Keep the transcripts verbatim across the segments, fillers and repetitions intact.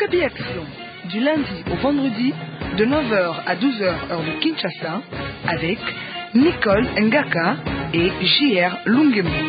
Okapi Action, du lundi au vendredi, de neuf heures à douze heures heure de Kinshasa, avec Nicole Ngaka et J R Lungemu.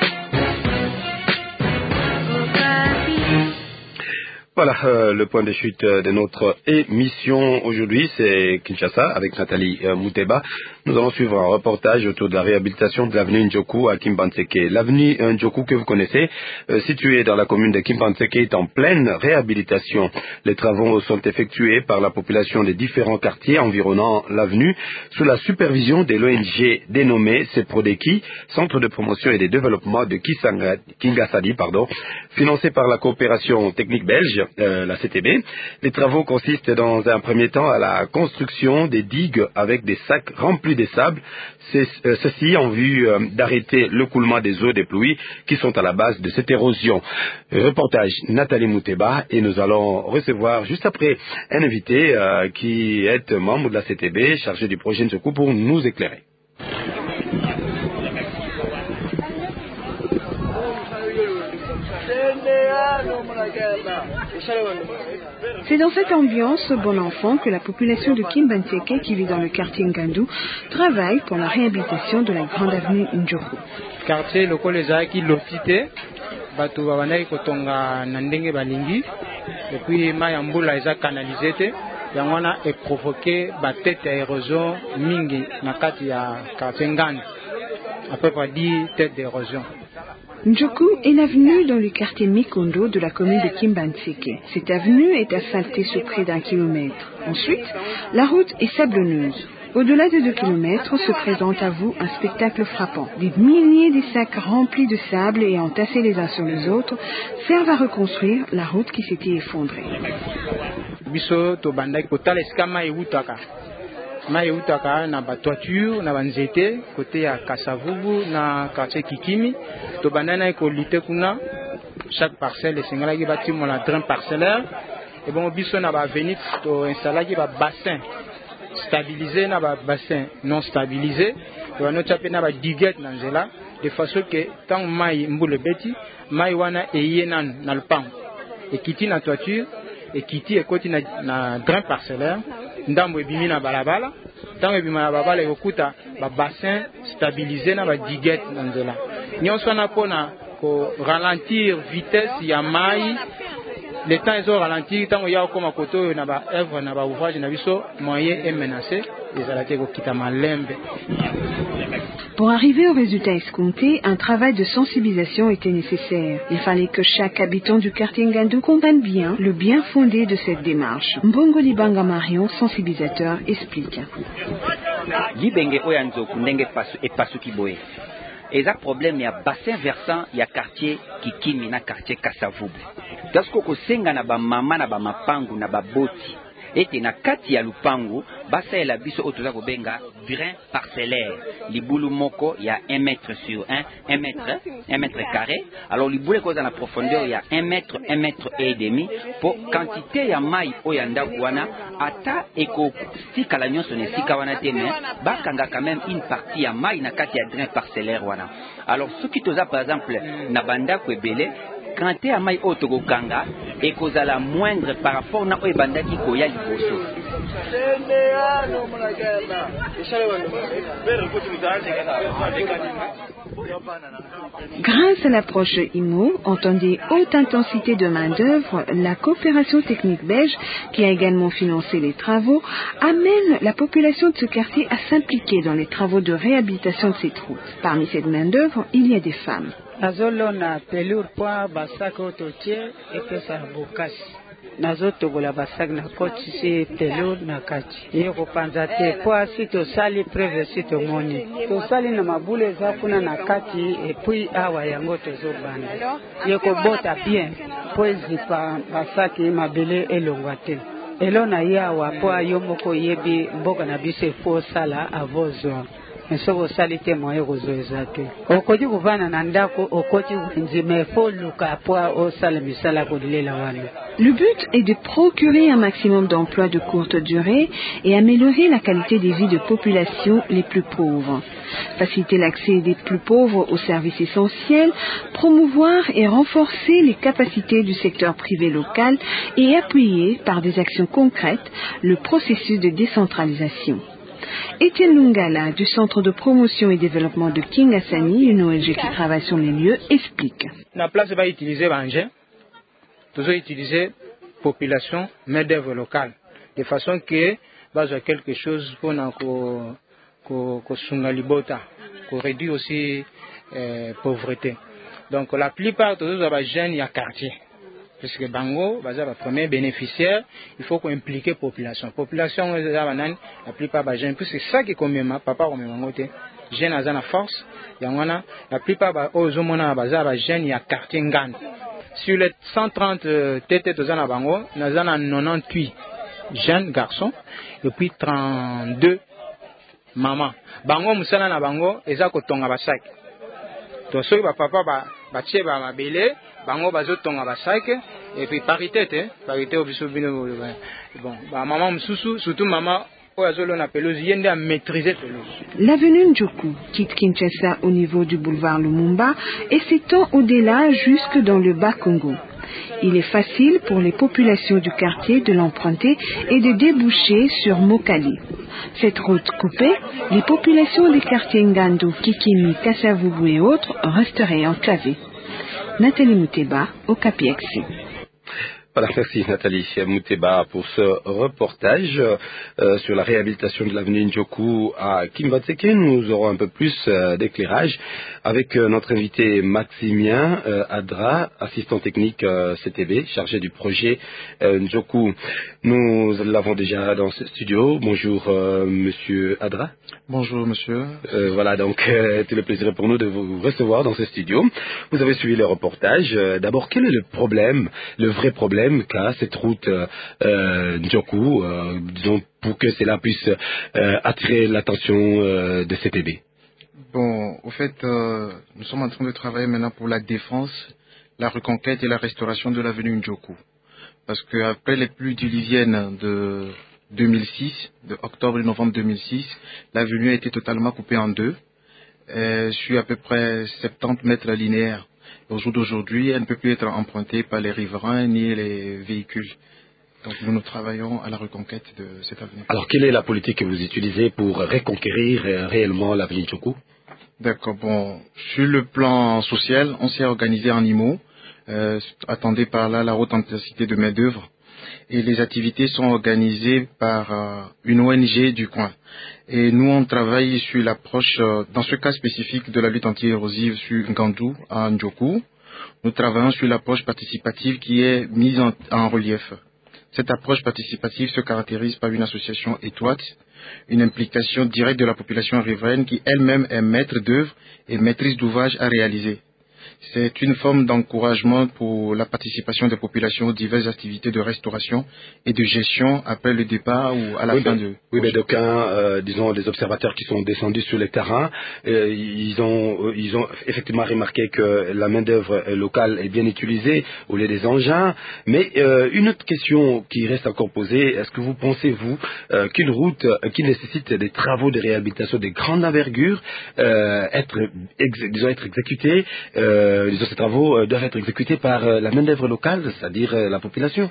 Voilà, euh, le point de chute de notre émission aujourd'hui, c'est Kinshasa avec Nathalie euh, Mouteba. Nous allons suivre un reportage autour de la réhabilitation de l'avenue Ndjoku à Kimbantseke. L'avenue Ndjoku que vous connaissez, euh, située dans la commune de Kimbantseke, est en pleine réhabilitation. Les travaux sont effectués par la population des différents quartiers environnant l'avenue sous la supervision de l'O N G dénommée Seprodeki, Centre de promotion et de développement de Kisanga, Kingasadi, pardon, financé par la coopération technique belge. Euh, la C T B. Les travaux consistent dans un premier temps à la construction des digues avec des sacs remplis de sable, euh, ceci en vue euh, d'arrêter le coulement des eaux des pluies qui sont à la base de cette érosion. Reportage Nathalie Mouteba, et nous allons recevoir juste après un invité euh, qui est membre de la C T B, chargé du projet Ndjoku, pour nous éclairer. C'est dans cette ambiance bon enfant que la population de Kimbantseke, qui vit dans le quartier Ngandu, travaille pour la réhabilitation de la grande avenue Ndjoku. Quartier local ezaki lotité bato babandaki kotonga na ndenge balingi et puis mai ya mbula eza canalisé te yango wana eprovoqué batete ya érosion mingi na kati ya quartier Ngandu, à peu près dix têtes d'érosion. Ndjoku est l'avenue dans le quartier Mikondo de la commune de Kimbantseke. Cette avenue est asphaltée sur près d'un kilomètre. Ensuite, la route est sablonneuse. Au-delà de deux kilomètres se présente à vous un spectacle frappant. Des milliers de sacs remplis de sable et entassés les uns sur les autres servent à reconstruire la route qui s'était effondrée. Biso to bandaki kotala esika mai eutaka. Mai eutaka na ba toiture na banzete côté ya Kasavubu na quartier Kikimi. To bandana ko lutter kuna chaque parcelle esengala ki bâtiment la drain parcellaire et bon biso na ba avenue to installer ki ba bassin stabilisé na ba bassin non stabilisé to no chape na ba diguette na nzela de façon que tant mai mbule beti mai wana eye nan na lupango et kiti na toiture et kiti ekoti na, na drain parcellaire ndambo ebimi na balabala tant ebimi na balabala ekokuta ba bassin stabilisé na ba diguette na nzela nyonso na pona ko ralentir vitesse ya mai. Le temps est ralenti, tant qu'il y a comme à côté na ba œuvre na ba ouvrage na biso moyen est menacé, les alaté ko kitama lembe. Pour arriver au résultat escompté, un travail de sensibilisation était nécessaire. Il fallait que chaque habitant du quartier Ngandu comprenne bien le bien fondé de cette démarche. Mbongo Libanga Marion, sensibilisateur, explique. Libenge oyanzo kundenge pasu et pasu kiboye. Et un problème, il y a bassin versant, il y a quartier Kikimi, na quartier Kasavubu. Parce que kosenga na ba mama na ba mapangu na ba boti. Et na kati ya lupangu, basa la biso otoza kobenga drain parcellaire. Libulu moko, il y a un mètre sur un, un mètre, un mètre carré. Alors libule cause dans la profondeur, il y a un mètre, un mètre et demi. Pour quantité ya mai oyanda wana, ata eko stika la nyonso ne sika wana teme, bakanga quand même une partie ya mai na kati ya drain parcellaire wana. Alors ce qui toza par exemple na banda kwebele, quand tu as mai otogo kanga et cause à la moindre par rapport na oebanda ki koya liboso. Grâce à l'approche I M O, entendez haute intensité de main d'œuvre, la coopération technique belge, qui a également financé les travaux, amène la population de ce quartier à s'impliquer dans les travaux de réhabilitation de cette route. Parmi cette main d'œuvre, il y a des femmes. Nazolona pelure point basak ototie epesa bokasi nazotobola basak na koti si pelure na kati yeko panza te po si tosali preve si tomoni tosali na mabule eza kuna na kati epui awa yango tozobanda yeko bota bien po ezipa basaki mabele elongwa te elo na ye awa po yo moko yebi mboka na biso efo osala avozwa mais soki osali te moye kozwa eza te okoti kovanda na ndako okoti nzima efo luka po osala misala kolela wana. Le but est de procurer un maximum d'emplois de courte durée et améliorer la qualité de vie de populations les plus pauvres. Faciliter l'accès des plus pauvres aux services essentiels, promouvoir et renforcer les capacités du secteur privé local et appuyer par des actions concrètes le processus de décentralisation. Étienne Lungala du Centre de promotion et développement de Kingasani, une O N G qui travaille sur les lieux, explique. La place va utiliser l'engin, toujours utiliser population, main-d'œuvre locale, de façon que va y quelque chose pour qu'on réduit aussi la euh, pauvreté. Donc la plupart de nos jeunes, il y a quartier. Parce que Bango, le premier bénéficiaire, il faut qu'on implique la population. La population, la plupart des jeunes, c'est ça qui est comme papa comme les jeunes ont la force. La plupart des jeunes, il y a quartier Ngan. Sur les cent trente T T de Bango, nous avons quatre-vingt-dix-huit jeunes garçons et puis trente-deux mamans. Bango, Moussana na Bango, ils ont kotonga basak. Donc, ceux qui papa ba batie ba mabele, Bango bazo tonga basak et puis parité, hein, parité au biso bino bon, ba maman msusu, surtout maman oazolo na pelouse yende à maîtriser pelouse. L'avenue Ndjoku quitte Kinshasa au niveau du boulevard Lumumba et s'étend au-delà jusque dans le Bas-Congo. Il est facile pour les populations du quartier de l'emprunter et de déboucher sur Mokali. Cette route coupée, les populations des quartiers Ngando, Kikimi, Kasavubu et autres resteraient enclavées. Nathalie Mouteba, Okapi-Exi. Voilà, merci Nathalie Mouteba pour ce reportage euh, sur la réhabilitation de l'avenue Ndjoku à Kimbantseke. Nous aurons un peu plus euh, d'éclairage avec euh, notre invité Maximien euh, Adra, assistant technique euh, C T B, chargé du projet euh, Ndjoku. Nous l'avons déjà dans ce studio. Bonjour euh, Monsieur Adra. Bonjour monsieur. Euh, voilà, donc euh, c'est le plaisir pour nous de vous recevoir dans ce studio. Vous avez suivi le reportage. Euh, D'abord, quel est le problème, le vrai problème qu'a cette route euh, Ndjoku, euh, disons, pour que cela puisse euh, attirer l'attention euh, de C T B? Bon, au fait, euh, nous sommes en train de travailler maintenant pour la défense, la reconquête et la restauration de l'avenue Ndjoku. Parce qu'après les pluies diluviennes de deux mille six, de octobre et novembre deux mille six, l'avenue a été totalement coupée en deux, euh, sur à peu près soixante-dix mètres linéaires. Au jour d'aujourd'hui, elle ne peut plus être empruntée par les riverains ni les véhicules. Donc nous, nous travaillons à la reconquête de cette avenue. Alors, quelle est la politique que vous utilisez pour reconquérir euh, réellement l'avenue Ndjoku? D'accord, bon, sur le plan social, on s'est organisé en I M O, euh, attendez par là la haute intensité de main-d'œuvre. Et les activités sont organisées par euh, une O N G du coin. Et nous, on travaille sur l'approche, euh, dans ce cas spécifique de la lutte anti-érosive sur Ngandou, à Ndjoku. Nous travaillons sur l'approche participative qui est mise en, en relief. Cette approche participative se caractérise par une association étroite, une implication directe de la population riveraine qui elle-même est maître d'œuvre et maîtrise d'ouvrage à réaliser. C'est une forme d'encouragement pour la participation des populations aux diverses activités de restauration et de gestion après le départ ou à la oui, fin mais, de... Oui, mais d'aucuns, euh, disons, des observateurs qui sont descendus sur le terrain, euh, ils, ont, ils ont effectivement remarqué que la main-d'œuvre locale est bien utilisée au lieu des engins. Mais euh, une autre question qui reste encore posée, est-ce que vous pensez, vous, euh, qu'une route euh, qui nécessite des travaux de réhabilitation de grande envergure, euh, être, ex, disons, être exécutée, euh, Euh, disons, ces travaux euh, doivent être exécutés par euh, la main-d'œuvre locale, c'est-à-dire euh, la population?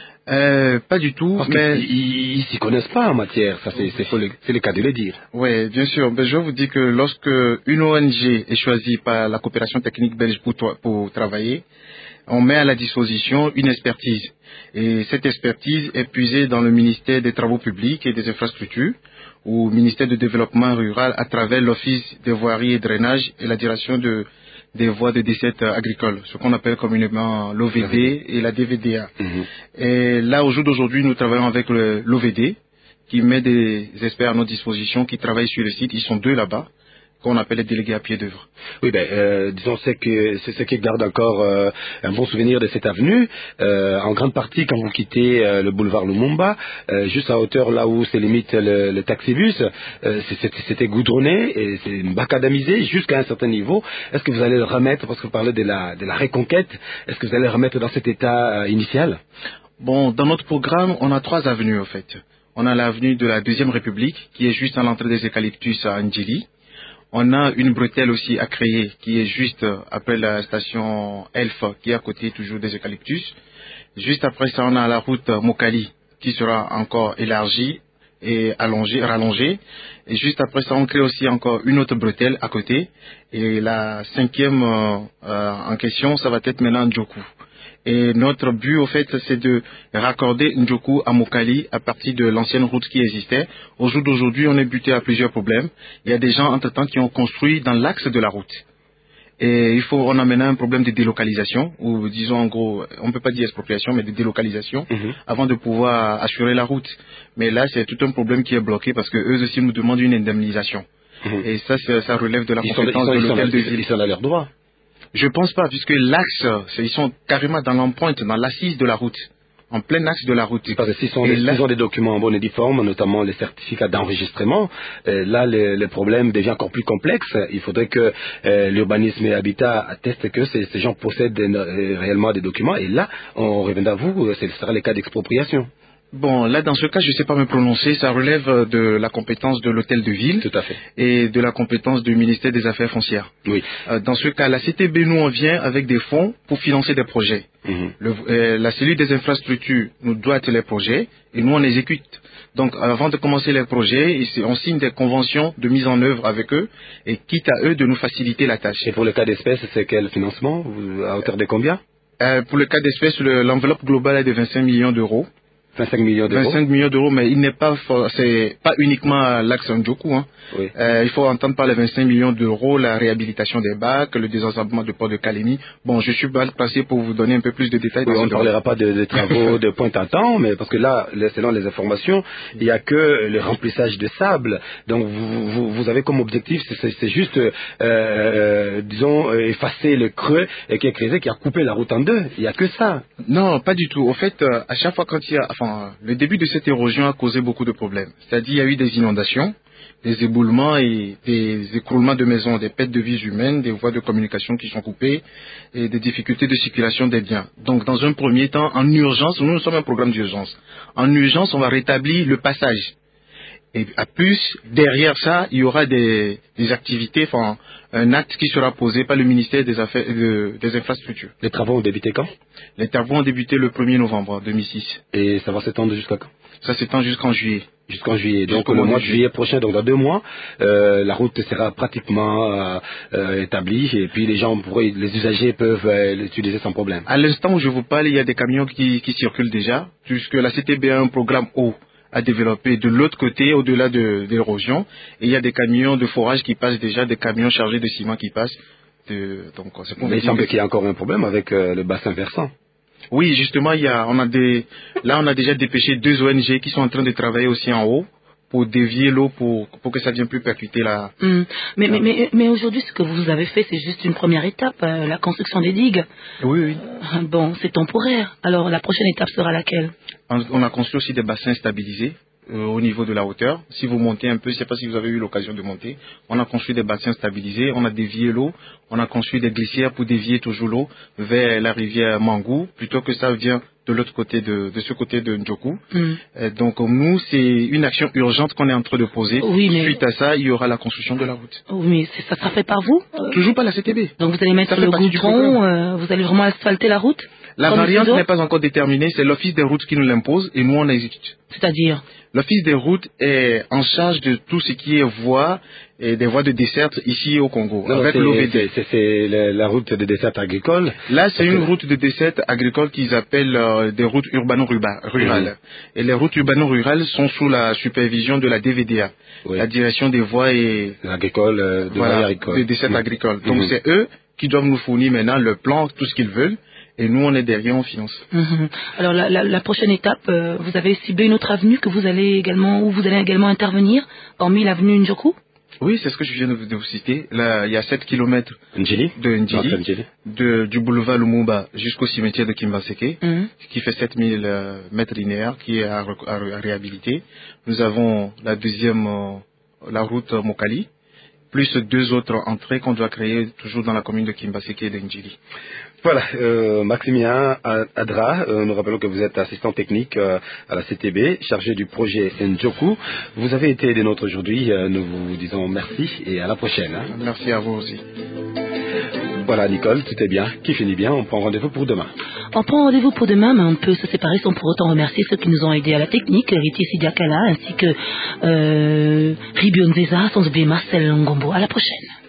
euh, Pas du tout. Parce mais qu'ils ne s'y connaissent pas en matière, ça c'est, c'est, le, c'est le cas de le dire. Oui, bien sûr. Ben, je vais vous dire que lorsque une O N G est choisie par la coopération technique belge pour, pour travailler, on met à la disposition une expertise. Et cette expertise est puisée dans le ministère des Travaux publics et des Infrastructures, ou ministère du Développement rural à travers l'Office des voiries et drainage et la direction de des voies de desserte agricole, ce qu'on appelle communément l'O V D et la D V D A. Mm-hmm. Et là, au jour d'aujourd'hui, nous travaillons avec l'O V D, qui met des experts à notre disposition, qui travaillent sur le site. Ils sont deux là-bas, qu'on appelle les délégués à pied d'œuvre. Oui, ben, euh, disons c'est que c'est ce qui garde encore euh, un bon souvenir de cette avenue. Euh, en grande partie, quand vous quittez euh, le boulevard Lumumba, euh, juste à hauteur là où c'est limite le, le taxibus, euh, c'était, c'était goudronné et c'est macadamisé jusqu'à un certain niveau. Est-ce que vous allez le remettre, parce que vous parlez de la de la reconquête, est-ce que vous allez le remettre dans cet état euh, initial? Bon, dans notre programme, on a trois avenues en fait. On a l'avenue de la Deuxième République, qui est juste à l'entrée des Eucalyptus à Ndjili. On a une bretelle aussi à créer, qui est juste après la station Elf, qui est à côté toujours des Eucalyptus. Juste après ça, on a la route Mokali, qui sera encore élargie et allongée, rallongée. Et juste après ça, on crée aussi encore une autre bretelle à côté. Et la cinquième euh, euh, en question, ça va être maintenant Ndjoku. Et notre but, au fait, c'est de raccorder Ndjoku à Mokali à partir de l'ancienne route qui existait. Au jour d'aujourd'hui, on est buté à plusieurs problèmes. Il y a des gens, entre-temps, qui ont construit dans l'axe de la route. Et il faut, on a maintenant un problème de délocalisation, ou disons en gros, on ne peut pas dire expropriation, mais de délocalisation, mm-hmm. avant de pouvoir assurer la route. Mais là, c'est tout un problème qui est bloqué parce qu'eux aussi nous demandent une indemnisation. Mm-hmm. Et ça, ça relève de la ils compétence sont, ils de l'hôtel sont, de ville. Ils sont à leur droit. Je pense pas, puisque l'axe, ils sont carrément dans l'empreinte, dans l'assise de la route, en plein axe de la route. Parce que s'ils sont, là, ont des documents en bonne et due forme, notamment les certificats d'enregistrement, euh, là, le, le problème devient encore plus complexe. Il faudrait que euh, l'urbanisme et l'habitat attestent que ces, ces gens possèdent des, euh, réellement des documents. Et là, on revient à vous, ce sera le cas d'expropriation. Bon, là, dans ce cas, je ne sais pas me prononcer. Ça relève de la compétence de l'hôtel de ville. Tout à fait. Et de la compétence du ministère des Affaires foncières. Oui. Euh, dans ce cas, la C T B, nous, on vient avec des fonds pour financer des projets. Mm-hmm. Le, euh, la cellule des infrastructures nous doit être les projets et nous, on exécute. Donc, avant de commencer les projets, on signe des conventions de mise en œuvre avec eux et quitte à eux de nous faciliter la tâche. Et pour le cas d'espèce, c'est quel financement? À hauteur de combien? euh, Pour le cas d'espèce, le, l'enveloppe globale est de vingt-cinq millions d'euros. vingt-cinq millions d'euros. vingt-cinq millions d'euros, mais il n'est pas, c'est pas uniquement l'axe Ndjoku. Hein. Oui. Euh, il faut entendre par les vingt-cinq millions d'euros la réhabilitation des bacs, le désensablement du port de Kalemi. Bon, je suis mal placé pour vous donner un peu plus de détails. Oui, on ne parlera pas de, de travaux de pointe à temps, mais parce que là, selon les informations, il n'y a que le remplissage de sable. Donc, vous, vous, vous avez comme objectif, c'est, c'est juste, euh, euh, disons, effacer le creux qui est creusé, qui a coupé la route en deux. Il n'y a que ça. Non, pas du tout. Au fait, euh, à chaque fois quand il y a, enfin, le début de cette érosion a causé beaucoup de problèmes. C'est-à-dire, il y a eu des inondations, des éboulements et des écroulements de maisons, des pertes de vies humaines, des voies de communication qui sont coupées et des difficultés de circulation des biens. Donc, dans un premier temps, en urgence, nous, nous sommes un programme d'urgence. En urgence, on va rétablir le passage. Et à plus, derrière ça, il y aura des, des activités, enfin, un acte qui sera posé par le ministère des Affaires, de, des Infrastructures. Les travaux ont débuté quand? Les travaux ont débuté le premier novembre deux mille six. Et ça va s'étendre jusqu'à quand? Ça s'étend jusqu'en juillet. Jusqu'en juillet. Donc le mois de juillet prochain, donc dans deux mois, euh, la route sera pratiquement euh, euh, établie et puis les gens pourraient, les usagers peuvent euh, l'utiliser sans problème. À l'instant où je vous parle, il y a des camions qui, qui circulent déjà, puisque la C T B a un programme eau à développer de l'autre côté, au-delà de, de l'érosion. Et il y a des camions de forage qui passent déjà, des camions chargés de ciment qui passent. De, donc, c'est Mais il semble qu'il y a encore un problème avec euh, le bassin versant. Oui, justement, il y a, on a des, là, on a déjà dépêché deux O N G qui sont en train de travailler aussi en haut pour dévier l'eau pour, pour que ça ne vienne plus percuter la... Mmh. Mais, mais, mais, mais aujourd'hui, ce que vous avez fait, c'est juste une première étape, euh, la construction des digues. Oui, oui. Euh, bon, c'est temporaire. Alors, la prochaine étape sera laquelle? On, on a construit aussi des bassins stabilisés euh, au niveau de la hauteur. Si vous montez un peu, je ne sais pas si vous avez eu l'occasion de monter, on a construit des bassins stabilisés, on a dévié l'eau, on a construit des glissières pour dévier toujours l'eau vers la rivière Mangou, plutôt que ça vient de l'autre côté de, de ce côté de Ndjoku. Mm. Euh, donc nous, c'est une action urgente qu'on est en train de poser. Oui, mais... Suite à ça, il y aura la construction de la route. Oui, mais c'est, ça sera fait par vous? Toujours par la C T B. Donc vous allez mettre le goudron, euh, vous allez vraiment asphalter la route? La variante n'est pas encore déterminée, c'est l'Office des routes qui nous l'impose et nous on exécute. C'est-à-dire? L'Office des routes est en charge de tout ce qui est voies et des voies de desserte ici au Congo. Non, avec l'O V D. C'est, c'est la, la route de desserte agricole. Là, c'est une route de desserte agricole qu'ils appellent euh, des routes urbano-rurales. Mmh. Et les routes urbano-rurales sont sous la supervision de la D V D A, oui. La direction des voies et agricole, euh, de, voilà, agricole. de desserte mmh. agricole. Donc mmh. c'est eux qui doivent nous fournir maintenant le plan, tout ce qu'ils veulent. Et nous, on est derrière, on finance. Mmh. Alors, la, la, la prochaine étape, euh, vous avez ciblé une autre avenue que vous allez également, où vous allez également intervenir, hormis l'avenue Ndjoku? Oui, c'est ce que je viens de, de vous citer. Là, il y a sept kilomètres Ndjili. de Ndjili, de, du boulevard Lumumba jusqu'au cimetière de Kimbaseke, mm-hmm. qui fait sept mille euh, mètres linéaires, qui est à, à, à réhabiliter. Nous avons la deuxième, euh, la route Mokali, plus deux autres entrées qu'on doit créer toujours dans la commune de Kimbaseke et de Ndjili. Voilà, euh, Maximilien Adra, euh, nous rappelons que vous êtes assistant technique euh, à la C T B, chargé du projet Ndjoku. Vous avez été des nôtres aujourd'hui, euh, nous vous disons merci et à la prochaine. Hein. Merci à vous aussi. Voilà Nicole, tout est bien, qui finit bien, on prend rendez-vous pour demain. On prend rendez-vous pour demain, mais on peut se séparer sans pour autant remercier ceux qui nous ont aidés à la technique, Riti Sidiakala ainsi que euh, Ribion Zeza, sans oublier Marcel Ngombo. À la prochaine.